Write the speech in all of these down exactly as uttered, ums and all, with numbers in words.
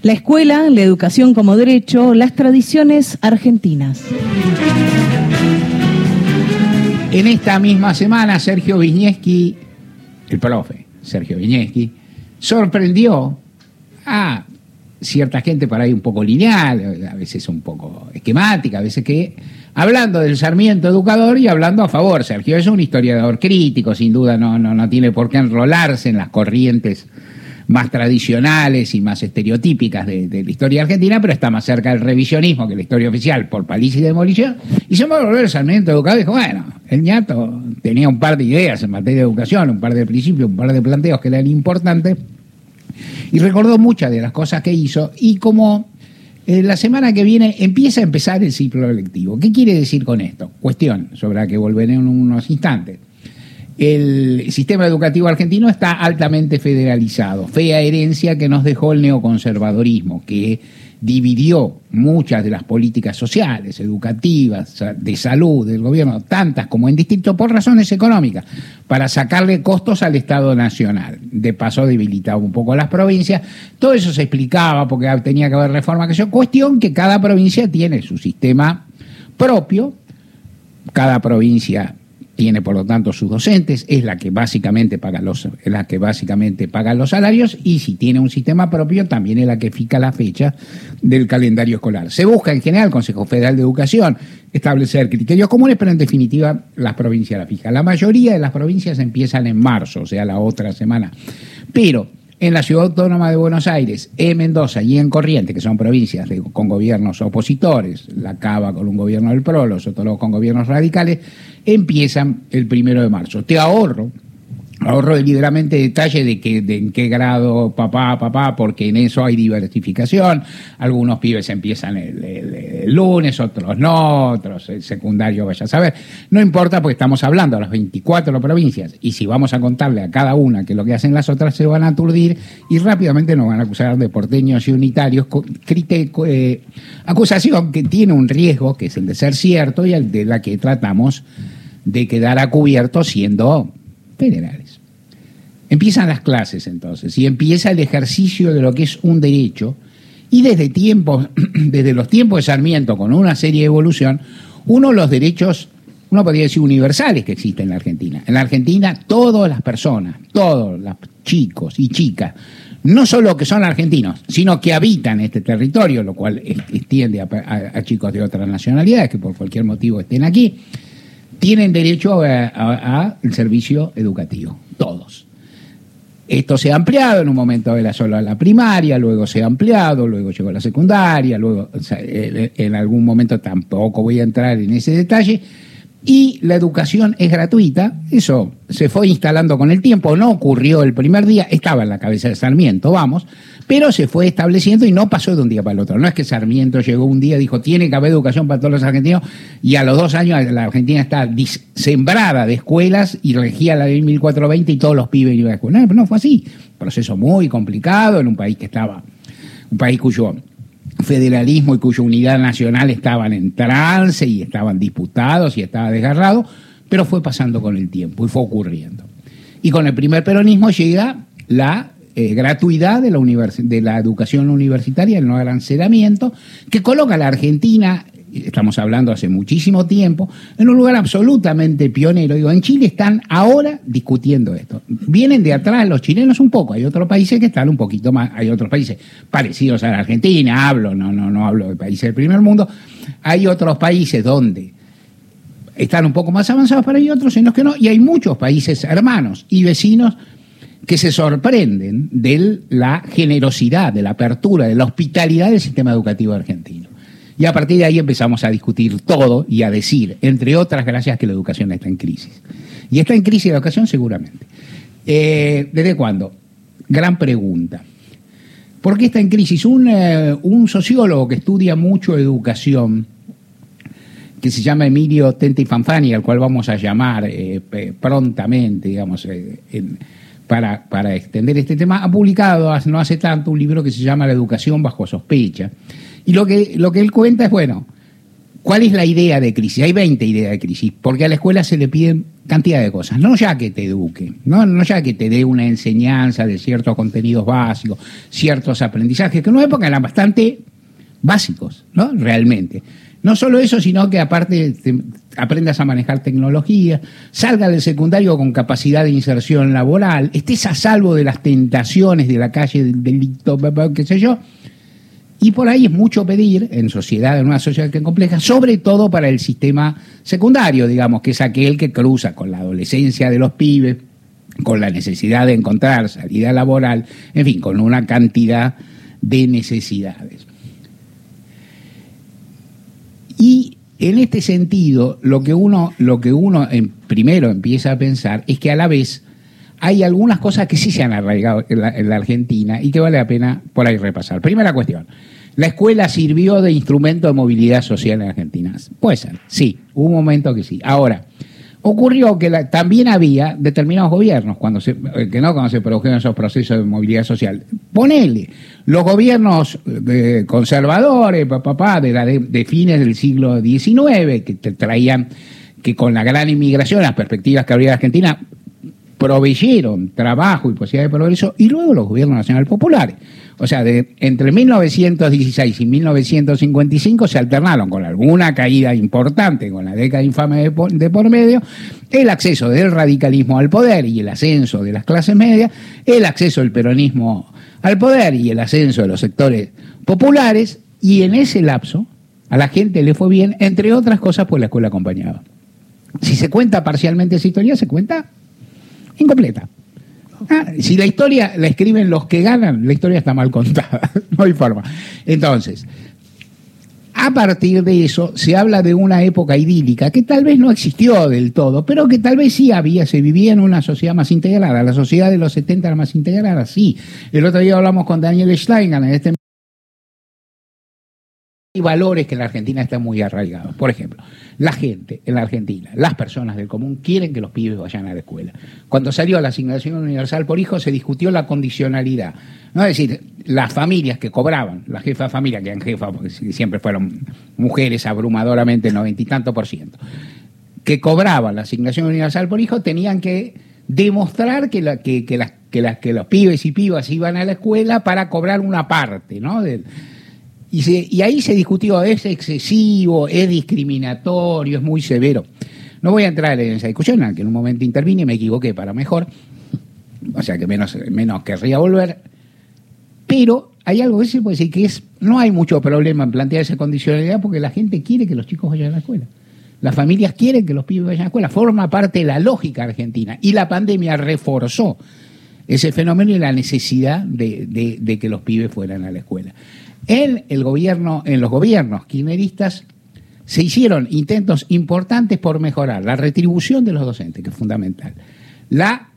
La escuela, la educación como derecho, las tradiciones argentinas. En esta misma semana, Sergio Viñeski, el profe Sergio Viñeski, sorprendió a cierta gente por ahí un poco lineal, a veces un poco esquemática, a veces que, hablando del Sarmiento educador y hablando a favor. Sergio es un historiador crítico, sin duda no, no, no tiene por qué enrolarse en las corrientes más tradicionales y más estereotípicas de, de la historia argentina, pero está más cerca del revisionismo que la historia oficial por paliza y demolición. Y se me va a volver el Sarmiento educador y dijo, bueno, el ñato tenía un par de ideas en materia de educación, un par de principios, un par de planteos que eran importantes, y recordó muchas de las cosas que hizo, y como eh, la semana que viene empieza a empezar el ciclo lectivo. ¿Qué quiere decir con esto? Cuestión sobre la que volveré en unos instantes. El sistema educativo argentino está altamente federalizado, fea herencia que nos dejó el neoconservadorismo, que dividió muchas de las políticas sociales, educativas, de salud del gobierno, tantas como en distrito, por razones económicas, para sacarle costos al Estado Nacional. De paso debilitaba un poco las provincias. Todo eso se explicaba porque tenía que haber reforma, que yo, cuestión que cada provincia tiene su sistema propio, cada provincia tiene por lo tanto sus docentes, es la que básicamente paga los, es la que básicamente paga los salarios, y si tiene un sistema propio también es la que fija la fecha del calendario escolar. Se busca en general, el Consejo Federal de Educación, establecer criterios comunes, pero en definitiva las provincias la fijan. La mayoría de las provincias empiezan en marzo, o sea, la otra semana. Pero en la Ciudad Autónoma de Buenos Aires, en Mendoza y en Corrientes, que son provincias de, con gobiernos opositores, la Cava con un gobierno del P R O, los otros con gobiernos radicales, empiezan el primero de marzo. Te ahorro, ahorro deliberadamente detalle de, que, de en qué grado papá, papá, porque en eso hay diversificación. Algunos pibes empiezan el, el, el lunes, otros no, otros el secundario vaya a saber. No importa, porque estamos hablando de las veinticuatro provincias, y si vamos a contarle a cada una que lo que hacen las otras, se van a aturdir y rápidamente nos van a acusar de porteños y unitarios, criteco, eh, acusación que tiene un riesgo, que es el de ser cierto, y el de la que tratamos de quedar a cubierto siendo federales. Empiezan las clases entonces, y empieza el ejercicio de lo que es un derecho, y desde tiempos, desde los tiempos de Sarmiento, con una serie de evolución, uno de los derechos, uno podría decir universales que existen en la Argentina. En la Argentina todas las personas, todos los chicos y chicas, no solo que son argentinos, sino que habitan este territorio, lo cual extiende a, a, a chicos de otras nacionalidades que por cualquier motivo estén aquí, tienen derecho al servicio educativo, todos. Esto se ha ampliado, en un momento era solo la primaria, luego se ha ampliado, luego llegó la secundaria, luego, o sea, en algún momento tampoco voy a entrar en ese detalle, y la educación es gratuita. Eso se fue instalando con el tiempo, no ocurrió el primer día, estaba en la cabeza de Sarmiento, vamos, pero se fue estableciendo y no pasó de un día para el otro. No es que Sarmiento llegó un día y dijo, tiene que haber educación para todos los argentinos, y a los dos años la Argentina está sembrada de escuelas y regía la ley mil cuatrocientos veinte y todos los pibes iban a la escuela. No, no fue así. Proceso muy complicado en un país que estaba, un país cuyo federalismo y cuya unidad nacional estaban en trance y estaban disputados y estaba desgarrado, pero fue pasando con el tiempo y fue ocurriendo. Y con el primer peronismo llega la eh, gratuidad de la, univers- de la educación universitaria, el no arancelamiento, que coloca a la Argentina, estamos hablando hace muchísimo tiempo, en un lugar absolutamente pionero. Digo, en Chile están ahora discutiendo esto. Vienen de atrás los chilenos un poco, hay otros países que están un poquito más, hay otros países parecidos a la Argentina, hablo, no, no, no hablo de países del primer mundo, hay otros países donde están un poco más avanzados, pero hay otros en los que no, y hay muchos países hermanos y vecinos que se sorprenden de la generosidad, de la apertura, de la hospitalidad del sistema educativo argentino. Y a partir de ahí empezamos a discutir todo y a decir, entre otras gracias, que la educación está en crisis. Y está en crisis la educación seguramente. Eh, ¿Desde cuándo? Gran pregunta. ¿Por qué está en crisis? Un, eh, un sociólogo que estudia mucho educación, que se llama Emilio Tenti Fanfani, al cual vamos a llamar eh, prontamente, digamos, eh, en, para, para extender este tema, ha publicado no hace tanto un libro que se llama La educación bajo sospecha. Y lo que, lo que él cuenta es, bueno, ¿Cuál es la idea de crisis? Hay veinte ideas de crisis, porque a la escuela se le piden cantidad de cosas, no ya que te eduque, no, no ya que te dé una enseñanza de ciertos contenidos básicos, ciertos aprendizajes, que en una época eran bastante básicos, ¿no? Realmente. No solo eso, sino que aparte te aprendas a manejar tecnología, salga del secundario con capacidad de inserción laboral, estés a salvo de las tentaciones de la calle, del delito, qué sé yo. Y por ahí es mucho pedir en sociedad, en una sociedad que es compleja, sobre todo para el sistema secundario, digamos, que es aquel que cruza con la adolescencia de los pibes, con la necesidad de encontrar salida laboral, en fin, con una cantidad de necesidades. Y en este sentido, lo que uno, lo que uno en, primero empieza a pensar es que a la vez hay algunas cosas que sí se han arraigado en la, en la Argentina y que vale la pena por ahí repasar. Primera cuestión, ¿la escuela sirvió de instrumento de movilidad social en Argentina? Puede ser, sí, hubo un momento que sí. Ahora, ocurrió que la, también había determinados gobiernos cuando se, que no cuando se produjeron esos procesos de movilidad social. Ponele, los gobiernos eh, conservadores, papá, de, la de, de fines del siglo diecinueve, que te traían, que con la gran inmigración, las perspectivas que habría de Argentina, proveyeron trabajo y posibilidad de progreso, y luego los gobiernos nacionales populares. O sea, de, entre mil novecientos dieciséis y mil novecientos cincuenta y cinco se alternaron con alguna caída importante, con la década infame de por, de por medio, el acceso del radicalismo al poder y el ascenso de las clases medias, el acceso del peronismo al poder y el ascenso de los sectores populares, y en ese lapso a la gente le fue bien, entre otras cosas, pues la escuela acompañaba. Si se cuenta parcialmente esa historia, se cuenta incompleta. Ah, si la historia la escriben los que ganan, la historia está mal contada, no hay forma. Entonces, a partir de eso se habla de una época idílica que tal vez no existió del todo, pero que tal vez sí había, se vivía en una sociedad más integrada. La sociedad de los setenta era más integrada, sí. El otro día hablamos con Daniel Steingarn en este hay valores que en la Argentina están muy arraigados. Por ejemplo, la gente en la Argentina, las personas del común, quieren que los pibes vayan a la escuela. Cuando salió la asignación universal por hijo, se discutió la condicionalidad. ¿No? Es decir, las familias que cobraban, las jefas de familia, que eran jefas, porque siempre fueron mujeres abrumadoramente, noventa y tanto por ciento, que cobraban la asignación universal por hijo, tenían que demostrar que, la, que, que, las, que, las, que los pibes y pibas iban a la escuela para cobrar una parte, ¿no? De, Y, se, y ahí se discutió, es excesivo, es discriminatorio, es muy severo. No voy a entrar en esa discusión, en que en un momento intervine y me equivoqué para mejor, o sea que menos, menos querría volver, pero hay algo que se puede decir, que es, no hay mucho problema en plantear esa condicionalidad porque la gente quiere que los chicos vayan a la escuela. Las familias quieren que los pibes vayan a la escuela, forma parte de la lógica argentina, y la pandemia reforzó ese fenómeno y la necesidad de, de, de que los pibes fueran a la escuela. En el gobierno, en los gobiernos kirchneristas se hicieron intentos importantes por mejorar la retribución de los docentes, que es fundamental, la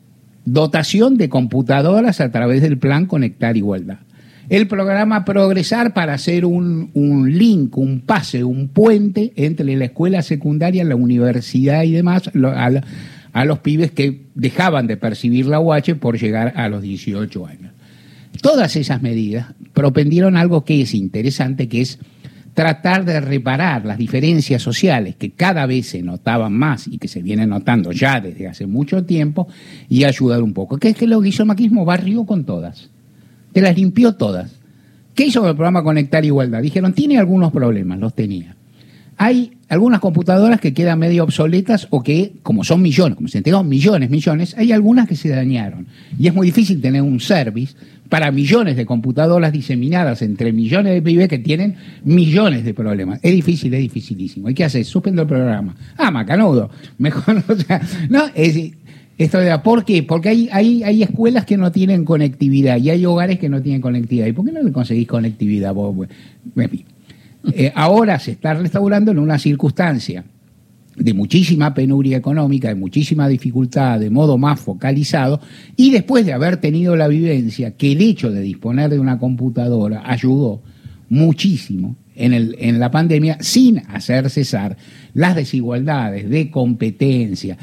dotación de computadoras a través del plan Conectar Igualdad, el programa Progresar para hacer un, un link, un pase, un puente entre la escuela secundaria, la universidad y demás, a, la, a los pibes que dejaban de percibir la U H por llegar a los dieciocho años. Todas esas medidas propendieron algo que es interesante, que es tratar de reparar las diferencias sociales que cada vez se notaban más y que se vienen notando ya desde hace mucho tiempo, y ayudar un poco. ¿Qué es que lo que hizo el macrismo? Barrió con todas, te las limpió todas. ¿Qué hizo el programa Conectar Igualdad? Dijeron, tiene algunos problemas, los tenía. Hay algunas computadoras que quedan medio obsoletas o que, como son millones, como se entregaron millones, millones, hay algunas que se dañaron. Y es muy difícil tener un service para millones de computadoras diseminadas entre millones de pibes que tienen millones de problemas. Es difícil, es dificilísimo. ¿Y qué haces? Suspendo el programa. Ah, macanudo. Mejor, o sea, no, es, esto de, ¿por qué? Porque hay, hay, hay escuelas que no tienen conectividad y hay hogares que no tienen conectividad. ¿Y por qué no le conseguís conectividad vos? En fin. Eh, ahora se está restaurando en una circunstancia de muchísima penuria económica, de muchísima dificultad, de modo más focalizado, y después de haber tenido la vivencia que el hecho de disponer de una computadora ayudó muchísimo en, el, en la pandemia, sin hacer cesar las desigualdades de competencia,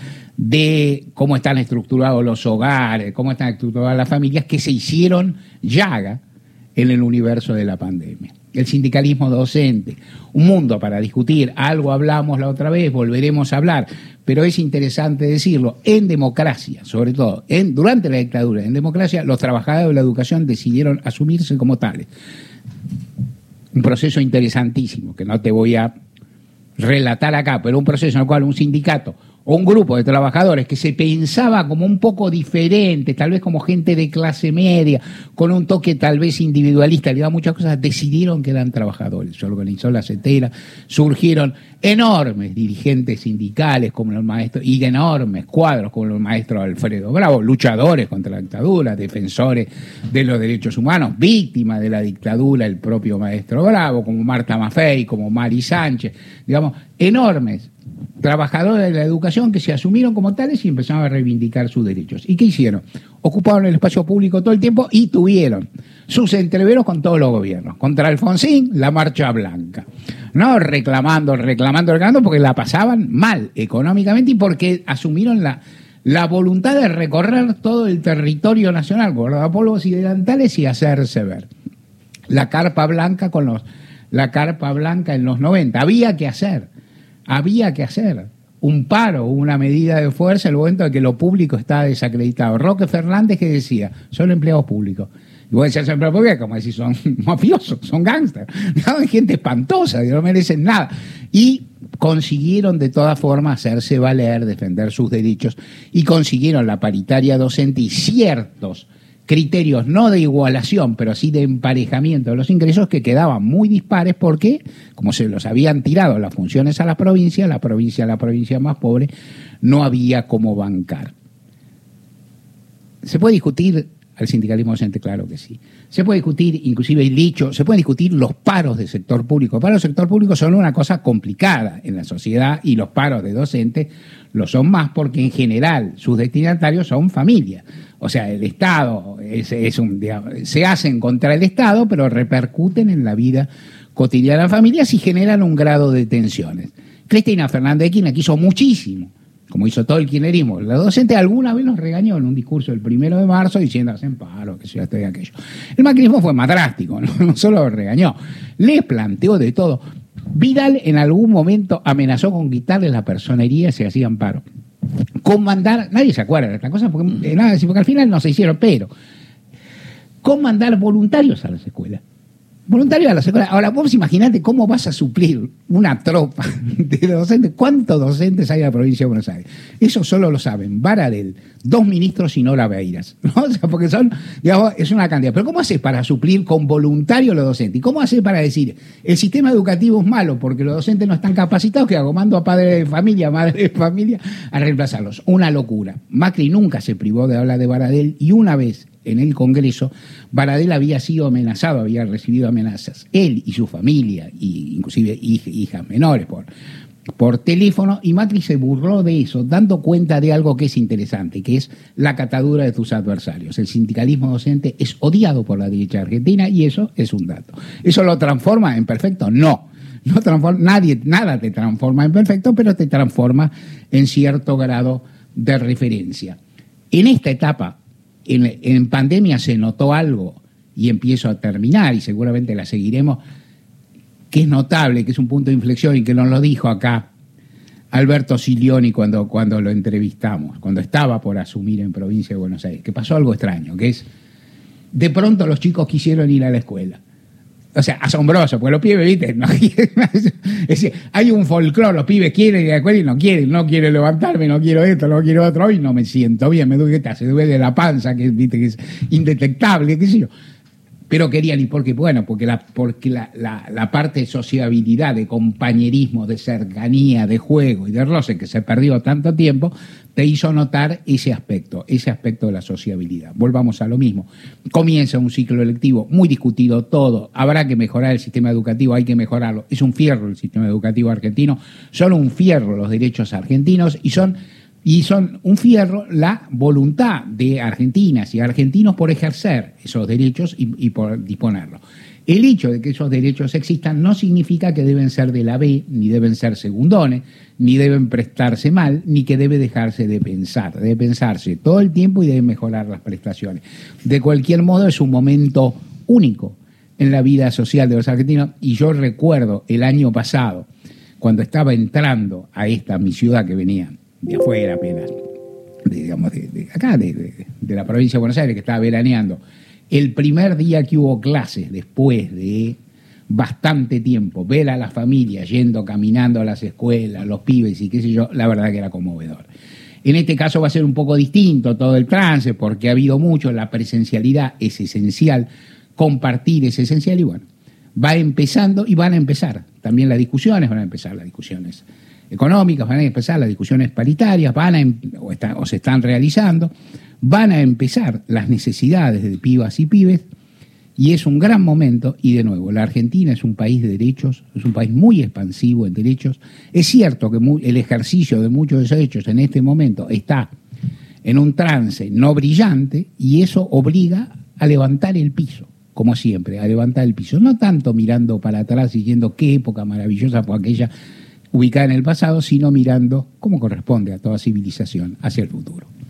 de cómo están estructurados los hogares, cómo están estructuradas las familias, que se hicieron llaga en el universo de la pandemia. el sindicalismo docente, un mundo para discutir. Algo hablamos la otra vez, volveremos a hablar, pero es interesante decirlo, en democracia, sobre todo, en, durante la dictadura, en democracia, los trabajadores de la educación decidieron asumirse como tales. Un proceso interesantísimo, que no te voy a relatar acá, pero un proceso en el cual un sindicato o un grupo de trabajadores que se pensaba como un poco diferente, tal vez como gente de clase media, con un toque tal vez individualista, le da muchas cosas, decidieron que eran trabajadores. Se organizó la CETERA, surgieron enormes dirigentes sindicales como los maestros, y enormes cuadros como los maestros Alfredo Bravo, luchadores contra la dictadura, defensores de los derechos humanos, víctimas de la dictadura, el propio maestro Bravo, como Marta Maffei, como Mari Sánchez, digamos, enormes trabajadores de la educación que se asumieron como tales y empezaron a reivindicar sus derechos. ¿Y qué hicieron? Ocuparon el espacio público todo el tiempo y tuvieron sus entreveros con todos los gobiernos. Contra Alfonsín, la Marcha Blanca. No reclamando, reclamando, reclamando, porque la pasaban mal económicamente y porque asumieron la, la voluntad de recorrer todo el territorio nacional, guardapolvos y delantales y hacerse ver. La carpa blanca con los, la carpa blanca en los noventa. Había que hacer. Había que hacer un paro, una medida de fuerza en el momento de que lo público estaba desacreditado. Roque Fernández que decía, son empleados públicos. Y vos decías, son empleados públicos, como decís, son mafiosos, son gángsters. Hay gente espantosa, que no merecen nada. Y consiguieron de todas formas hacerse valer, defender sus derechos, y consiguieron la paritaria docente y ciertos criterios no de igualación, pero sí de emparejamiento de los ingresos que quedaban muy dispares porque, como se los habían tirado las funciones a la provincia, la provincia, la provincia más pobre, no había cómo bancar. ¿Se puede discutir al sindicalismo docente? Claro que sí. Se puede discutir, inclusive el dicho, se pueden discutir los paros del sector público. Los paros del sector público son una cosa complicada en la sociedad y los paros de docentes lo son más porque en general sus destinatarios son familias. O sea, el Estado es, es un, digamos, se hacen contra el Estado, pero repercuten en la vida cotidiana de las familias y generan un grado de tensiones. Cristina Fernández de Kirchner quiso muchísimo, como hizo todo el kirchnerismo. La docente alguna vez los regañó en un discurso el primero de marzo diciendo hacen paro, que sea esto y aquello. El macrismo fue más drástico, no, no solo los regañó, les planteó de todo. Vidal en algún momento amenazó con quitarle la personería si hacían paro. Con mandar, nadie se acuerda de esta cosa porque, nada, porque al final no se hicieron, pero con mandar voluntarios a las escuelas. Voluntarios a las escuelas. Ahora, vos imaginate cómo vas a suplir una tropa de docentes. ¿Cuántos docentes hay en la provincia de Buenos Aires? Eso solo lo saben Baradel, dos ministros y Nora Beiras, ¿no? O sea, porque son, digamos, es una cantidad. Pero ¿cómo haces para suplir con voluntarios los docentes? ¿Y cómo haces para decir el sistema educativo es malo porque los docentes no están capacitados? Que hago, mando a padres de familia, madres de familia a reemplazarlos. Una locura. Macri nunca se privó de hablar de Baradel y una vez en el Congreso, Baradel había sido amenazado, había recibido amenazas, él y su familia, y inclusive hij, hijas menores por, por teléfono, y Macri se burló de eso, dando cuenta de algo que es interesante, que es la catadura de tus adversarios. El sindicalismo docente es odiado por la derecha argentina y eso es un dato. ¿Eso lo transforma en perfecto? No. No transforma, nadie, nada te transforma en perfecto, pero te transforma en cierto grado de referencia. En esta etapa, En, en pandemia se notó algo, y empiezo a terminar, y seguramente la seguiremos, que es notable, que es un punto de inflexión, y que nos lo dijo acá Alberto Silioni cuando, cuando lo entrevistamos, cuando estaba por asumir en Provincia de Buenos Aires, que pasó algo extraño, que es, de pronto los chicos quisieron ir a la escuela. O sea, asombroso, porque los pibes, ¿viste? No, es decir, hay un folclore, los pibes quieren ir a la escuela y no quieren, no quiero levantarme, no quiero esto, no quiero otro, hoy no me siento bien, me duele, se duele la panza, que, ¿viste? Que es indetectable, qué sé yo. Pero querían, ¿y por qué? Bueno, porque la, porque la, la, la parte de sociabilidad, de compañerismo, de cercanía, de juego y de roce que se perdió tanto tiempo, te hizo notar ese aspecto, ese aspecto de la sociabilidad. Volvamos a lo mismo. Comienza un ciclo electivo muy discutido todo, habrá que mejorar el sistema educativo, hay que mejorarlo. Es un fierro el sistema educativo argentino, son un fierro los derechos argentinos y son... Y son un fierro la voluntad de argentinas y argentinos por ejercer esos derechos y, y por disponerlos. El hecho de que esos derechos existan no significa que deben ser de la B, ni deben ser segundones, ni deben prestarse mal, ni que debe dejarse de pensar. Debe pensarse todo el tiempo y debe mejorar las prestaciones. De cualquier modo, es un momento único en la vida social de los argentinos. Y yo recuerdo el año pasado, cuando estaba entrando a esta mi ciudad que venía de afuera apenas, de, digamos, de, de acá, de, de, de la provincia de Buenos Aires, que estaba veraneando, el primer día que hubo clases después de bastante tiempo, ver a las familias yendo, caminando a las escuelas, los pibes y qué sé yo, la verdad que era conmovedor. En este caso va a ser un poco distinto todo el trance, porque ha habido mucho, la presencialidad es esencial, compartir es esencial y bueno, va empezando y van a empezar también las discusiones, van a empezar las discusiones económicas, van a empezar las discusiones paritarias, van a, o, está, o se están realizando, van a empezar las necesidades de pibas y pibes, y es un gran momento. Y de nuevo, la Argentina es un país de derechos, es un país muy expansivo en derechos. Es cierto que muy, el ejercicio de muchos de esos derechos en este momento está en un trance no brillante, y eso obliga a levantar el piso, como siempre, a levantar el piso, no tanto mirando para atrás diciendo qué época maravillosa fue aquella ubicada en el pasado, sino mirando, como corresponde a toda civilización, hacia el futuro.